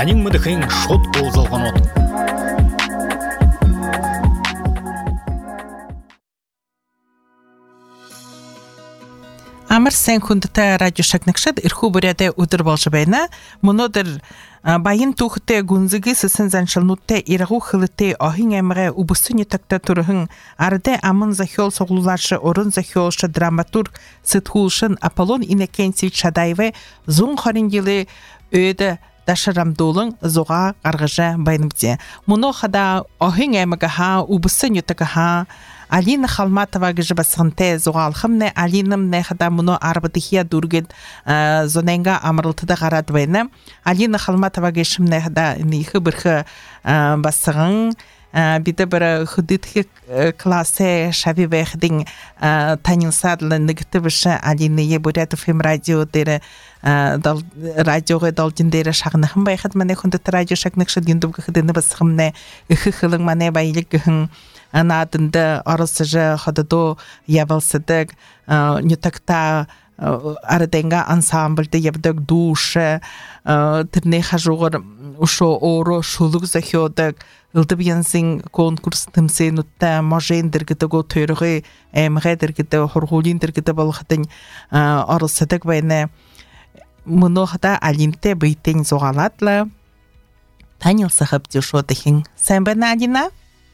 Танин мөдөхийн шууд уулзалгонууд. Амар сайн хүндтэй радио шагнагчид эрхүү бүрээдэ өдөр болж байна. Өнөөдөр баян түүхтэй гүнзгийс заншилнуудтай иргүү хөлтэй оhin аймгийн үбсэний тагта төрхөн ардэ аман захиол соглуулаач орон захиолч драматург сэтгүүлшин Аполлон Иннокентьевич Шадаевэ 120 жилийн өйд дашрамдуулан зуга гаргажа байнамжээ. Мөнөө хада оhin аймгийн үбсэний тагха Алина Халматова гэж басхантай зугаалхамне Алинам нехада мөнөө арбадихия дүргэд зоненга амралтада гараад байна. Алина Халматова гэшм нехада нихэ бэрхэ басган биде бэр хөдөдх классе шави вэхдин танинсадлы нэгтэвш Алинае Бурят FM радио дээр радиогы должин дээр шагнахын байхад манай хүндэт радио шагнахшд гиндүг гэхэд басхамне иххэлэн манай баялаг гэн анадында оросжа хододо явалсадаг нютакта арденга ансамбльде явдаг душе тэрний хажуугаар ушо оро шулуг захиодаг илдэбянсин конкурс тэмцээнүүдтэй можен дэр гэдэг төрөгийн эмгэ дэр гэдэг хургуулын дэр гэдэг болохдын оросдаг байна. Мөнөхдө алинтэй битэн зугааладлаа танилсахаб жишодэхин сайн байна Алина.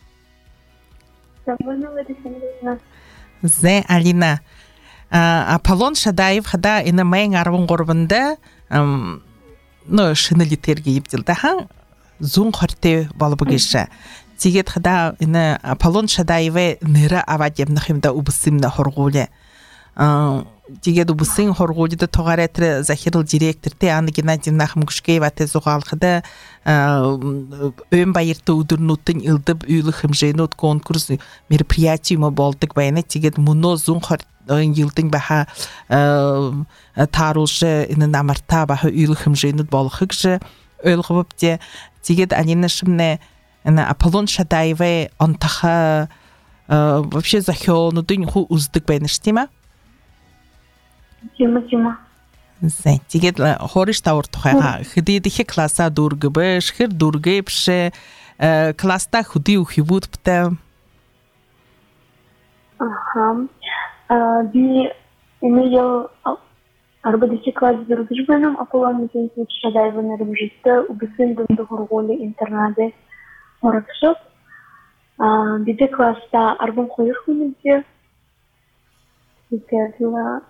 Зе Алина Аполлон Шадаев хада энэ мэн 13-нд но шинэлитэрги ивдэлдэ хан 120 болбог гэж. Тэгээд хада энэ Аполлон Шадаевэ нэрэ аваад явнах юмда үбсэмнэ хоргууле. Тэгээд үбсэн хоргуулид тогаратэр захирал директортэй Анна Геннадьевна Хамгушкееватэй зугаалхада өн баяртай өдөрнүүдийн илдэв үйлэх хэмжээнүүд конкурс мероприятий болдог байна. Тэгээд мөнөө 120 жилдэн баха тааруулж энэ намарта баха үйлэх хэмжээнүүд болох гэж ойлговбте. Тэгээд Алина шимнэ энэ Аполлон Шадаевэ онтаха вообще захиолнуудын хүү үздэг байна шүү дээ. Тима. Зэ. Тэгээд хориш тавар тухайга хэдийд их класса дүргэ биш, хэр дүргэ биш класста хөдий хөвүүд бтэ. Би имею арбадичи класс дүргэж байна. Аполлон Иннокентьевич Шадаевын нэрмжитэ үбсэн дөндө хоргуули интернаде орогшоп. Биде класста 12 хүнтэй. Тэгээд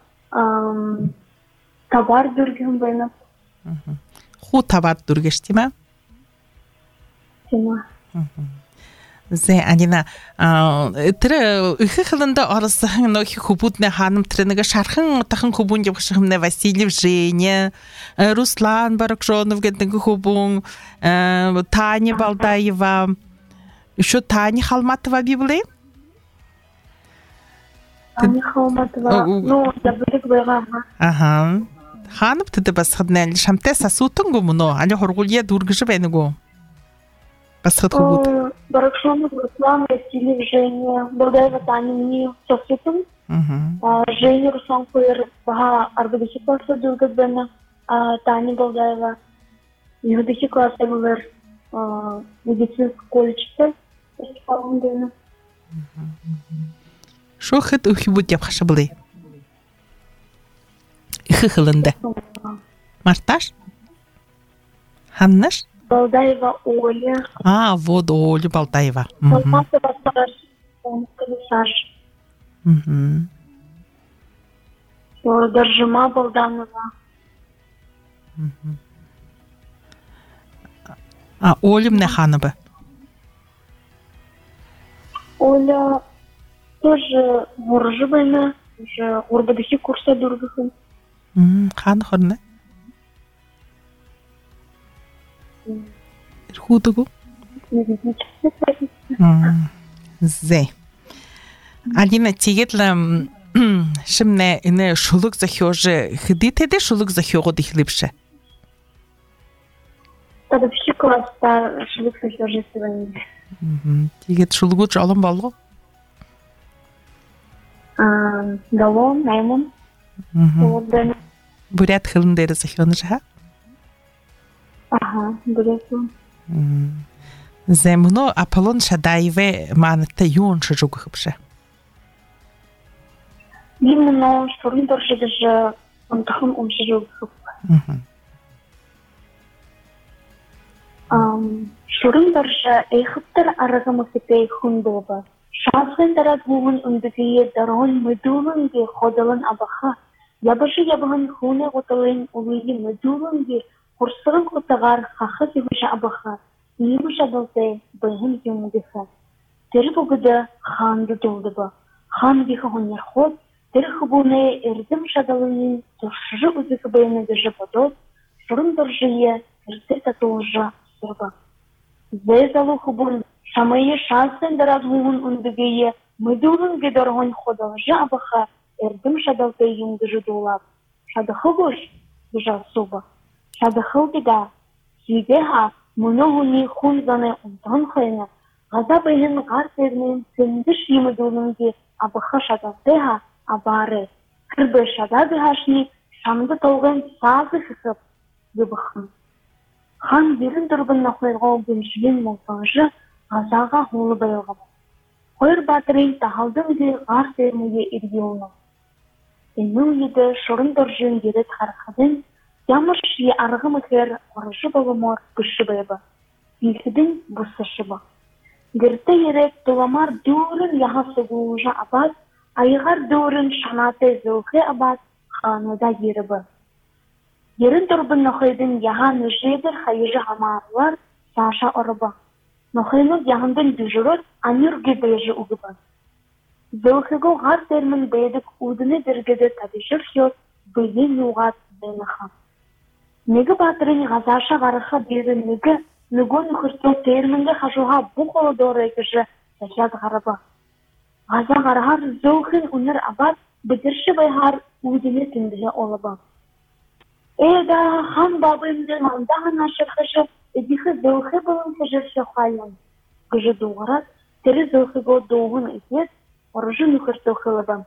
товар дүргэн байна. Ху товар дүргэж тийм ээ? Тийм. Зе Алина тэр их хэлэндэ орсон нөх хөвүүднэ ханым тэр нэг шархан тахан хөвүүн явахшихмнэ Васильев Женя Руслан Баракшонов гэдэг хөвүүн Таня Балдаева еще Таня Халматова библи Таня Халматова ну забык байгаа. Аха ханып тэд бас хаднаа шамтай сасуутан гомно али хоргуулия дүргэж байна гоо басхат хөвүүд Баракшонов Руслан Васильев Женя Балдаева Таня не сасуутан. Женя Руслан Куер бага арбадичи класса дүргэж байна. Таня Балдаева юридический класс был медицинский колледжте исполнительно. Шо хэд хөвүүд явахш бэлээ. Их хэлэндэ. Марташ? Ханнаш? Балдаева Оля. Вот Оля Балдаева. Халматова Саш. Даржима Балданова. Оля мне ханабы. Оля тоже ворожбена, уже урбадахи курса дургахын. Хан хорны. Худогу. Зе. Алина тэгээд шимнэ энэ шулуг захиож хэдийтэд шулуг захиогод ихлэвшэ. Тадавши класста шулуг захиож байна. Тэгээд шулгууч олон болго. Далон, Наймон. Бурят хэлэн дээр захиона жаа. Ага, білесің. Земно Аполлон Шадаеве манытта юн шыжуг хыпшы. Именно шурын доржыды же онтахын умшыжу хып. Шурын доржы эйхыптар арагамы сепей хун болба. Шазгын дарат бугын үндігіе дарон мүдулынге ходылын абаха. Ябышы ябығын хуне ғотылын улыйы мүдулынге курсығын құтығар хақы зевыша абаха. Нимы жадалты бұйын юмдыха. Тері бұгыды ханды долды ба. Хан дихы ғонер ход, тері хыбуны эрдім жадалының тұршыжы үзігі бұйыны гыжы подот, шурын доржые эрді татуылжа сұрба. Зәй залу хыбун шамайы шазгын дарат бугын үндігіе мүдулынге дорғын ходылжа абаха эрдім жадалты юмдыжы долап. Шадықы ғош гыжа суба. Шадықыл бида, сүйдеха мұнығыны хунзаны ұнтан қойны, ғаза бәйін ғар термен сенді шимы дөлінге абыға шадалтыға абары, кірбі шадады ғашны шамды толғын сазы қысып ебіқын. Хан берін дұрбынна қойырға беншілен молтаңжы ғазаға ғолы байылға бар. Қойыр батырын тағалдың де ғар термеге ерге олын. Енің еді шұрын дұржын ері тарқадың, Ямыр шие арғы мүкер орышы болымор күші байбы. Елхідің бұсышы ба. Гірті ерек доламар дөрін яғасы ғуыжа абад, айғар дөрін шанаты зөғі абад қануда ері бы. Ерін тұрбын нұхайдың яға нүжедір хайыжы ғамарлар саша ұры ба. Нұхайны яғындың дүжіріт анырге бәйжі ұғы ба. Зөғігі ғар термін бәйдік ұдыны діргеді табишір хет бәйін юғат бәйніға. Неге батырын ғазаша ғарыға бері нүгін мүхірту термінгі қажуға бұл қолы доры екіші сәжат ғарыба. Ғаза ғарығар зөғін үнір абад бідірші байғар ұдыны түндіге олыба. Эйда хан бабымдың алдағын ашырғышы эдіхі зөғі бұлын сәжірші қайын. Күжі доғырат, тірі зөғігі доғын етет, орыжы мүхірту қылыба.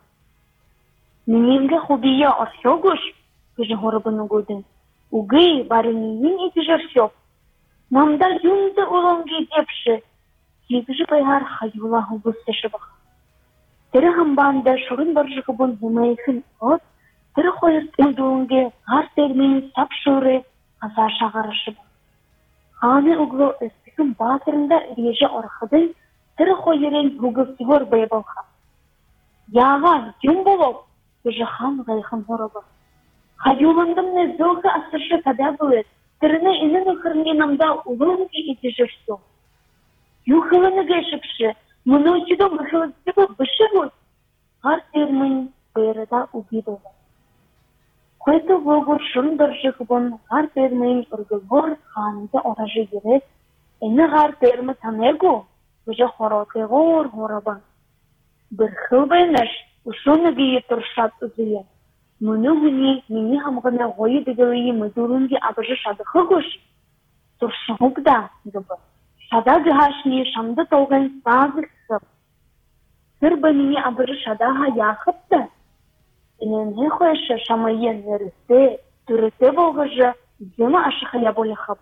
Менемге хубия орсогуш, күжі ғорыбыны көдің. Угы барынейін етіжір сёп. Мамда юнды олонги депші. Сегіжі байғар хаюла ғылбыстышы бақ. Тірі ғамбанда шұрын баржығы бұн ғымайықын от, тірі қойыртын дуынге ғар термені сапшыры ғаза шағарышы бақ. Ханы ұглы өстікін батырында режі орқыдың тірі қойырын ғылғыстығыр байбалға. Яға юн болып, күжі хан ғайқын ғоры бақ. Хаюландым не зөғі асыршы када бұлет, тіріні інін ұқырынген намда ұлыңғы еті жүрсі. Юхылыны гәшіпші, мұны өтеді мұхылыстығы бұшы бұд. Ғар термін бәріда ұғы болды. Қойты ғылғыр шұрын дұржығы бұн ғар термін ұрғылғыр қаныңды оражы ерет. Әні ғар термі танegu, бұжы қоротығыр ғорабан. Бір қыл байныш, ұшыны гейі тұршат ұзыйы. Мұны ғыне мені ғамғына ғойы дегілейі мүдірінге абыжы шадықы ғыш. Тұршығықда, гібі. Шада ғашыне шамды толғын сазы қысып. Кір бәніне абыжы шадаға яқыпты. Ененге қойшы шамайын нөрісті, түрісті болғыжы земі ашықы яболықып.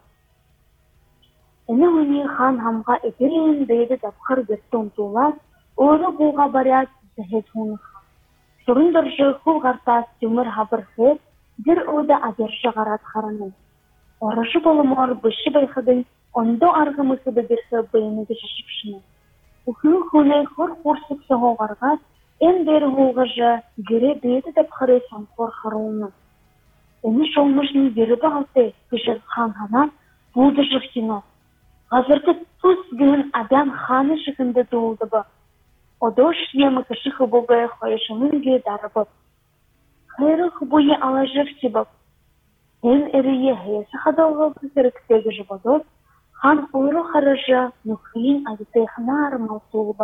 Әні ғыне хан ғамға әкелейін бейді дапқыр гіртон тулас, оры бұға барят зәхет ғынықы. Шұрын дұржы құл ғартас түмір хабыр хет, дір өді адерші ғарат қараны. Орышы болымор бұшы байқыдың, ондо арғы мұсыды бірсі бейінігі шашықшыны. Үхін құны құр қорсық соғығарғас, ән бері ғылғыжы гіре бейді деп қыры самқор қаруыны. Әні шолмышын ері бағалты күшір хан ғана бұлды жүхтіні. Ғазырды тұс гүн адам ханы шықынды долды ба. Одош емі кіші қыбылғы қойышыныңге дарыбып. Қайры қыбыйы алажыр себіп. Ән әріе хейесі қадалғы күсіріктегі жыбадот, хан ұйры қарыжы нүхейін айытайқынар маусулы.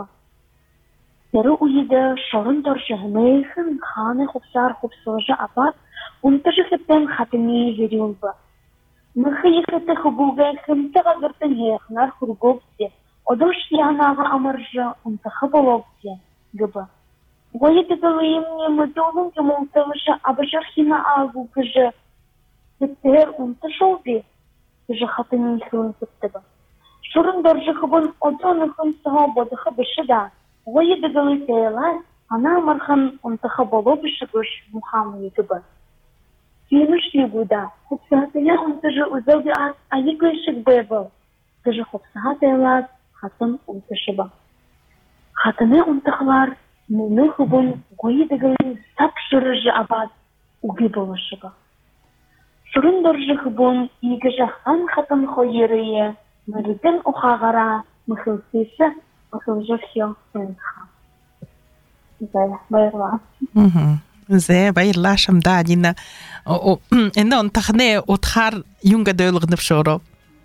Әрі ұйыды шорын дұржы ғымайықын ханы құпсар құпсылжы апат, ұнтыжы қыптен қатыне жерілбі. Нүхейі қыты қыбылғы қымты ғазыртын хейқынар құргөпсе, Одош янаға амыржы ұнтықы болопте, гібі. Ғойы дегілейімне мүдолың кемолтығышы абыжыр хина ағу күжі. Тіптер ұнты жолбе. жахатын хун кыттыба. Шурын доржыхыбын одоныхын саха бодыхы бышыда. Ойы дыгылы тейла, ана мархан онтыха боло бышыгыш мухамы егібі. Кейміш егуда, хупсахатыя онтыжы үзелді айыгышык бэбыл. Тыжы хупсахатыйлар хатын онтышыба. Хатыны онтыхлар муны хыбын ойы дыгылы сап шырыжы абад уги болышыба. Шурын доржыхыбын игі жақсан хатын хойырые, мөрідін ұхағара мұхылсысы мұхылжы все сынха. Зая, байырла. Зая, байырла шамда, Алина. Энді онтахне отхар юнга дөйлігініп шоро?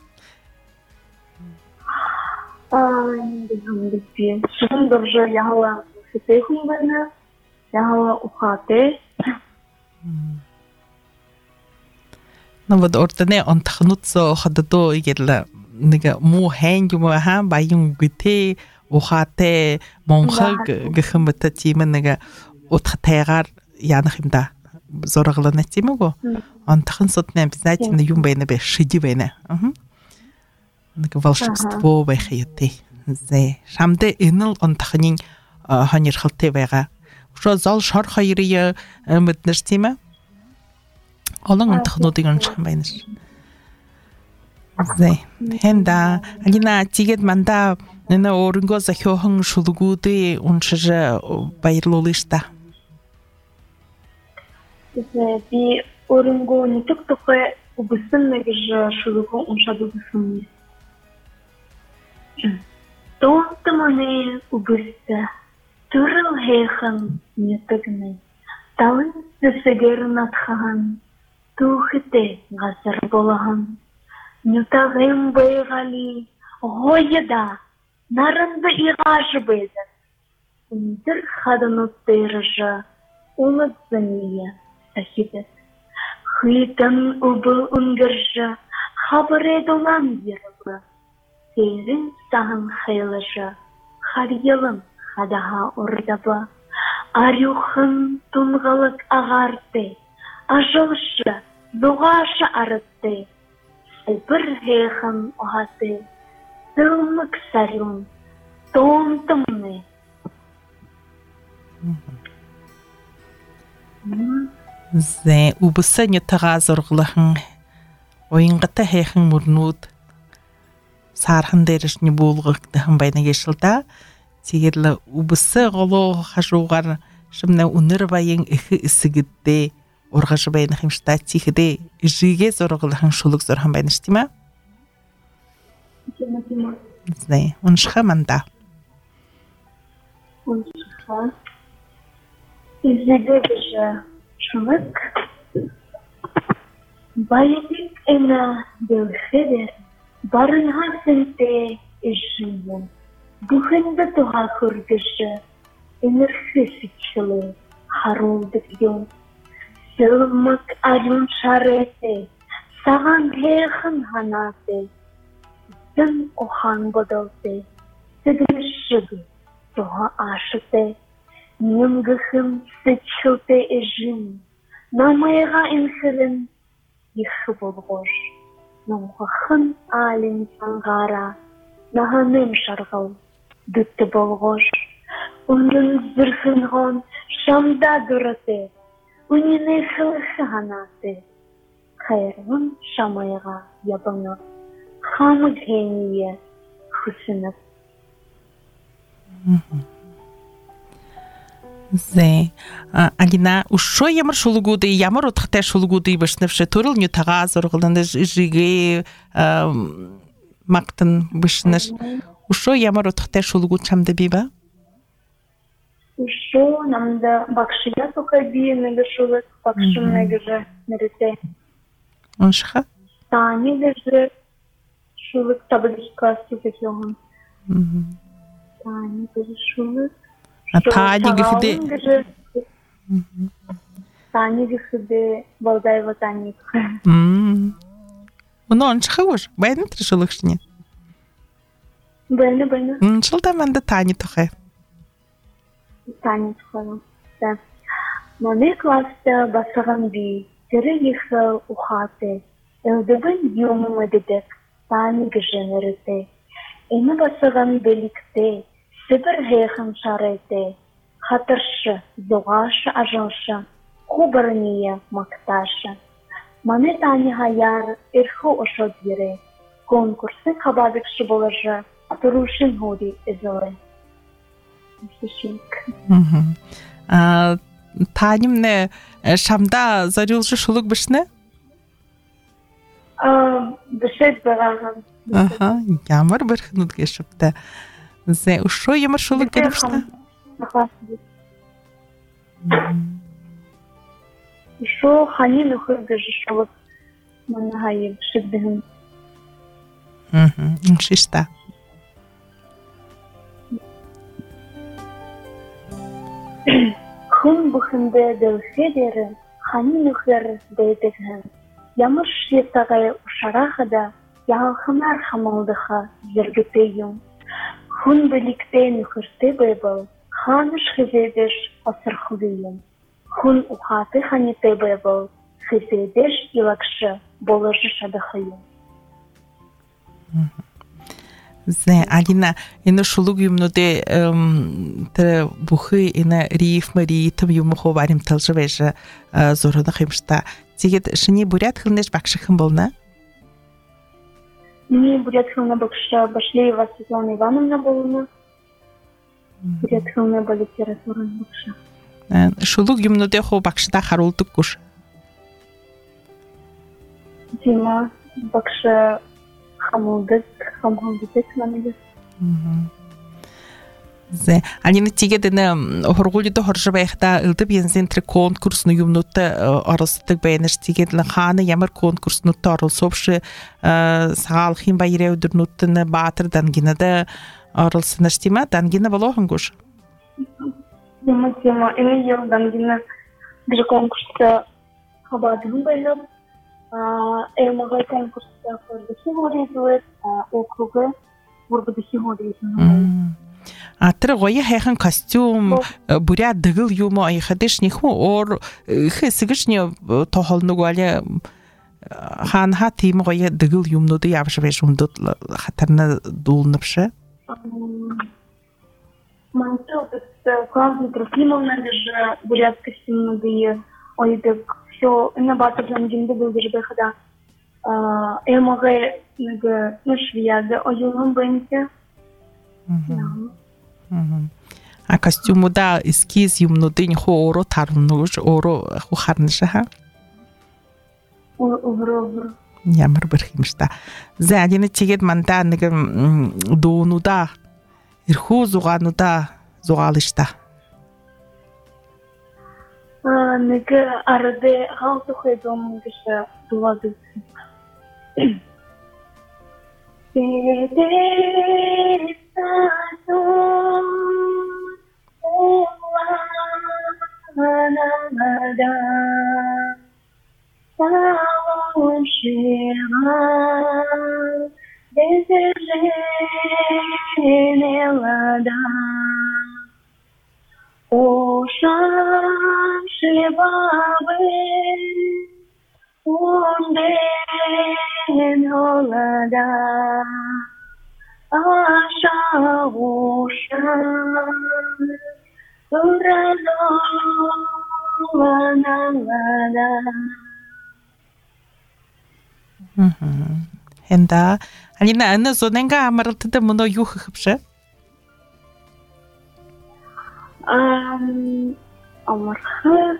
Енді шырын доржы яғала мұхытейхун бәрні, яғала ұхаты. Ну вот ортане онтахнутсо ходадо игерла нега му хэнг му ха байюн гүтэ ухате монхаг гэхэмбэта тимен нега утхатайгаар янахимда зораглана тимэго онтахын сотне обязательно юм байна бэ шиди байна нега волшебство байхаяты зэ шамдэ энэл онтахнын ханирхалтэй байгаа шо зал шар хайрыя мэднэш тимэ олон онтохнуудыг унших байна. Зэ. Хэнда Алина тигэд манда нэ өөрөнгөө захиохон шулгуудыг уншиж баярлуулъя та. Зэ би өөрөнгөө нэтг тухай убсын гэж шулгуу уншаад үзсэн. Тонтманы убысса төрөл хэхэн нэтгнэ. Таван сэсэгэр натхан тухте газар болаган нютагым байгали гойда наранда игаш бэдэ интер хаданут тэржа уладзания сахидет хитан убыл унгэржа хабаре долан ерба тэрин сахан хайлажа харьялым хадаха ордаба арюхан тунгалык агарте ажылшы дуғашы арытты, бір хейхым оғаты, сылмык сарюн, тонтымны. Зэ, убыса нютаға зорғылығын, ойынғыта хейхын мұрнуд, сархын дәрішні болғықтығын байна кешілда, тегерлі убыса ғолу қажуғар, шымна уныр байын үхі үсігідді, орғашы байна химшта тихіде жиге зорғылығын шулық зорған байна штима? Зэ, уншыға манда? Уншыға. Изеге біжі шулық. Байылық әна белхедер, барынға сенте ішінен. Бұхынды тұға көргіші, энерхи січілі, харолдық ел. Сылмык арюн шарете, саған хейхын ханате, сын охан бодалте, сыгрышыгы, тұға ашыте, немгіхым сычылте ежін, намайға инхілін, ехі болғош, намғахын алин саңғара, нағаным шарғал, дүтті болғош, оның зірхінғон шамда дұрыте, Үніне хылысы ғанаты, қайырғын шамайға ябыңы, қамы гение хүсініп. Зэ, Алина, ушо ямар шулгуды, ямар отхтай шулгуды бішніпші, турыл нютаға зорғылыны жиге мақтын бішніш. Ушо ямар отхтай шулгуд шамды бейба? Ушо намда бақшыя тоқай бейі нәгі шулық, бақшым нәгі жа нәріте. Оншыға? Тани дәжі шулық табылышқа сүзек yoğun. Tani däжі шулық. Тани гыхыде. Tani гыхыде балдайва тани. Оны оншыға өш? Бәйдің тұры шулық шыне? Бәйні. Шылда мәнді Тани тұқай. Tani тұқай. Маны класты басыған бей, тірі ехі ұхаты, Eldiven yumumu dedik, tani gıjınırıte. Eni basıgan belikte, Sibir heyhim şarete. Hatırşı, zoğaşı ajınşı, Хубарниya макташа. Мане тани хаяр ирху ошодире. Конкурсы хабадыкшы болажы, турушин ходи эзоре. Таним не шамда зарюлжы шулук бішні? Бішет бағағын. Ямар бір хынуд кешіпті. Ушо ямар шулук келіпшті? Шо хани нөхөргө шулук мана хайып шиддим. Шишта. Хүн бүхэндээ дэлхэдэр хани нөхөр дэйдэгхэн. Ямар шийтагай ушарахада яахмар хамалдыха зэргэтэй юм. Хүн биликтэй нөхөртэй байбал ханыш хизэдэш асархуйюм. Хүн ухаты ханитэй байбал хизэдэш илакшы болыжы шадахайым. Алина, энэ шулуг юмнуудэ тэр бүхий энэ рифм ритм юм хоо баримталж байж зурхадах юм шта. Тэгээд шиний бурят хилнэж багшхан болно. Миний бурят хилнэ багша Башлеева Светлана Ивановна болно. Бурят хилнэ ба литература багша. Шулуг юмнуудэ хоо багшдаа харуулдаггүй. Тима багша хамуудад хамуудад Зэ Алина тэгээд энэ хургуулиуд хорж байхдаа элдв янзын тэр конкурсны юмнуудтай оролцдог байнаш тэгээд л хаана ямар конкурснуудтай оролцовш сагаалх юм баяраа өдрнүүд нь Баатар дангинада оролцсон тийм ээ дангина болохонгош. Тима энэ ял дангина bir konkursta хабадым байлаа. Эмага конкурста хордохи округа урбадохи хордохи. Тэр гоё хайхан костюм бүря дэгэл юм аяхадеш нэхүү ор хэсгэж нь тоолног валя хаан ха тийм гоё дэгэл юмнууд явж байж хүндэд хатарна дуулнавш. Манто Клавдия Трофимовна даже бурят костюмные ойдек все на Баатар дангинде был даже бехада. Эмага на швеяда оюлун бенте. А костюмуда эскиз юмнуудыг хоо ороо тарнууш ороо харнаша. Овро. Ямар бэрх юм шта. За Алина тэгээд мандаа нэг дуунуудаа эрхүү зугаануудаа зугаалшта. Нэг арде хаалтах хэдом гэж дуwag. Хэнда Алина аны зоненга амралтад мөн юу хөвш? Амарха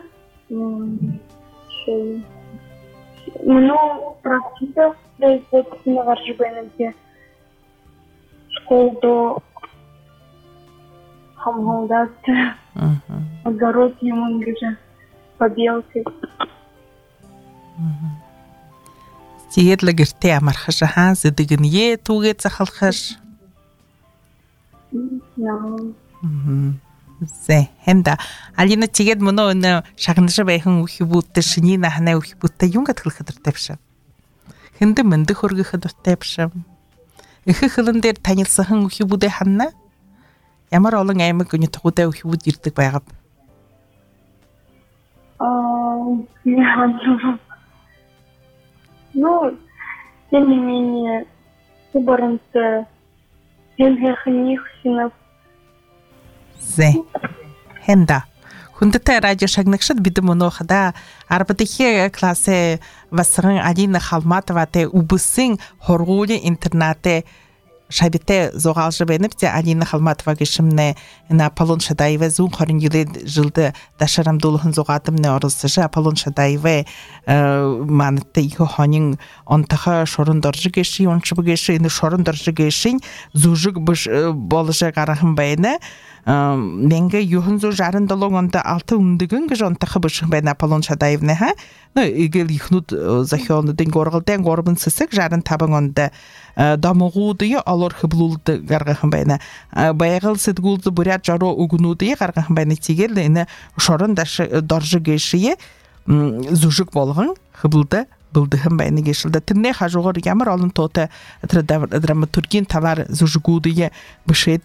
ну практика на варжбенке школу хамгондат огород ему где побелки. Тэгээд л гэртээ амархаш хаан сэдэгнээ түүгээ захалхаш. Зэ хэнда Алина тэгээд мөнөө энэ шагнаш байхан үхибүүдтэй шиний нахнаа үхибүүдтэй юм гэдгэлэхэд дуртайвш. Хэндэ мэндэх хөргөхэд дуртайвш. Их хөлн дээр танилцсан үхибүүдээ ханна. Ямар олон аймаг гүний тухуйтай үхибүүд ирдэг байгаав. Но, тем не менее, выборница Хенхехних синов. Зе. Хенда. Хүндэтэй радио шагнагшид бид мөнөөхдө арбадихи классе васрын Алина Халматоватай үбэсийн хоргуулийн интернатэ шабите зогаалж бэнэвчэ Алина Халматова гişмнэ на Аполлон Шадаевэ зүүн хорин жылд дашарамдуулхан зугаадамны оролцож Аполлон Шадаевэ мантай их хонин онтаха шорон доржиг гişи ончб гişи энэ шорон доржиг гişин зүжиг болжа гарахан байна. Менгэ 967 онд алтын үндэгэн гэж онтах бишх байна Аполлон Шадаевны ха. Игэл ихнүүд захионуудын горголдын 3 сэсэг 65 онд дамгуудыг олор хблуулд гаргахан байна. Баягал сэтгүүлд бүряд жаруу үгнүүдийг гаргахан байна. Тийгэл энэ шорон доржиг гэшие зүжиг болгон хблуулд билдэхэн байна гэшилдэ тэрний хажуугаар ямар олон туутай драматургийн талаар зүжигүүдийг бишэд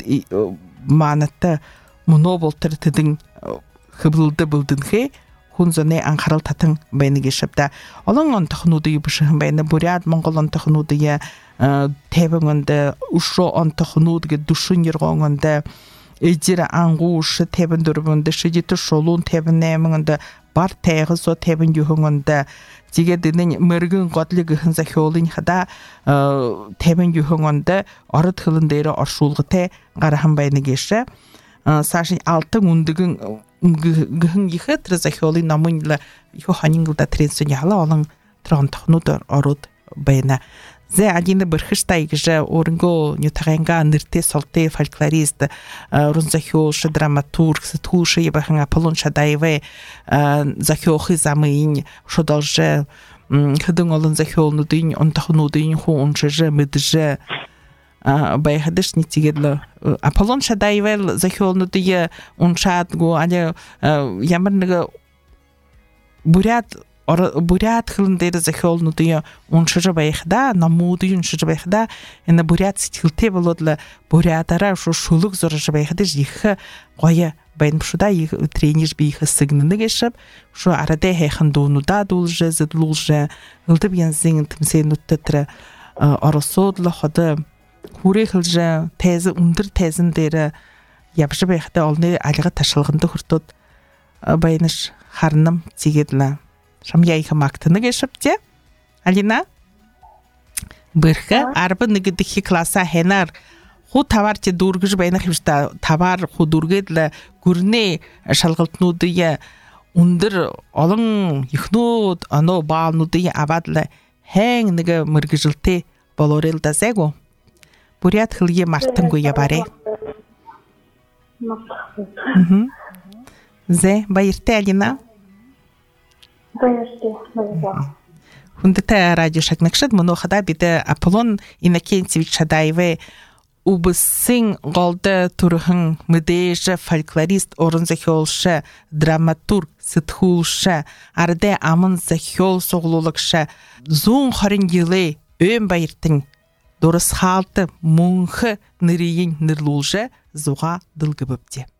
манатта моноболтер тэдэн хблуулд билдэнхэ хүн зөний анхаарал татан байна гэшвдэ олон онтохнуудыг бишхэн байна. Бүряд Монгол онтохнуудыг тэвэнгонд ушро онтохнууд гэ дүшин яргонгонд эжир ангууш тэвэн дөрвөнд шижит шулун тэвэн нэмэнгонд бар тэгэсо тэвэн юхонгонд 지게드는 머근 거длыг хэн захиулын хада тэвэн юхонгонд ород хөлн дээр оршуулгатай гарахан байна гэшэ сашин алтын үндэгэн гэн ихэд захиулын намынла их ханингда тренсэн яла олон тронтохнууд ород байна. Зе Алина бэрхэштай гэж өрөнгөө нютаганга нэртэй солтой фольклорист уран захиулч драматург сэтгүүлч яхан Аполлон Шадаевэ захиохи замын шодолж хэдэн олон захиолнуудын онтохнуудын хүн уншиж мэдж баяхадш нитигэл Аполлон Шадаевэ захиолнуудыг уншаадгүй ямар нэг бурят хөлн дээр захиолнуудыг уншиж байх да намуудыг уншиж байх да энэ бурят сэтгэлтэй болоод л бурятаараа шүлэг зурж байх да их гоё байна шүү да тренер би их сэгнэнэ гэшв шүү арадэ хайхан дуунуудаа дуулж зэдлүүлж хөлдөв янзын тэмсэнүүд дотор оросууд л ход хүрээ хэлж тез өндөр тезэн дээр явж байх да олны алга ташалганд хүртүүд баянаш харнам зигэдлээ Шамья их мактаны гэшвчэ Алина бэрхэ 11-р класса хэнар ху таварч дүүргэж байна хэвчээ тавар ху дүүргээд л гүрнээ шалгалтнуудыг өндөр олон ихнүүд оноо баалнуудыг аваад л хэн нэг мэргэжилтэй болоорэл дасэго бурят хөлгийн мартангүй яваарэ Зе баяртай Алина Хүндэтэй радио шагнагшид мөнөөхдө бид Аполлон Иннокентьевич Шадаевэ үбэсийн голд түрхэн мэдээж фольклорист уран захиулч драматург сэтгүүлч ардэ аман захиул суглуулагч 120 жилийн өн баяртан дурс хаалт мөнх нэрийн нэрлүүлж зуга дылгыбэвчээ